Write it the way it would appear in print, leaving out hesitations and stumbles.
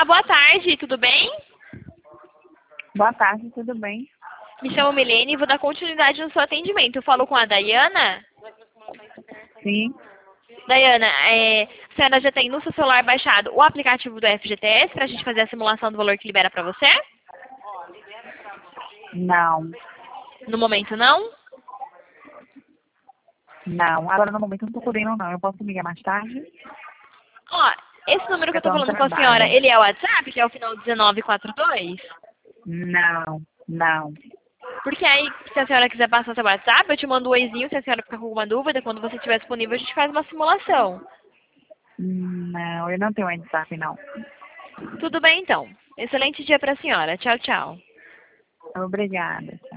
Olá, boa tarde, tudo bem? Boa tarde, tudo bem? Me chamo Milene e vou dar continuidade no seu atendimento. Eu falo com a Dayana. Sim, Dayana, a senhora já tem no seu celular baixado o aplicativo do FGTS para a gente fazer a simulação do valor que libera para você? não, No momento, não? não. Agora no momento eu não tô podendo não. Eu posso ligar mais tarde? Ó, esse número que eu Eu tô tô no falando com a senhora, trabalho. ele é o WhatsApp, que é o final 1942? Não, não. Porque aí, se a senhora quiser passar seu WhatsApp, eu te mando um oizinho, se a senhora ficar com alguma dúvida, quando você estiver disponível, a gente faz uma simulação. Não, eu não tenho WhatsApp não. Tudo bem, então. Excelente dia para a senhora. Tchau, tchau. Obrigada.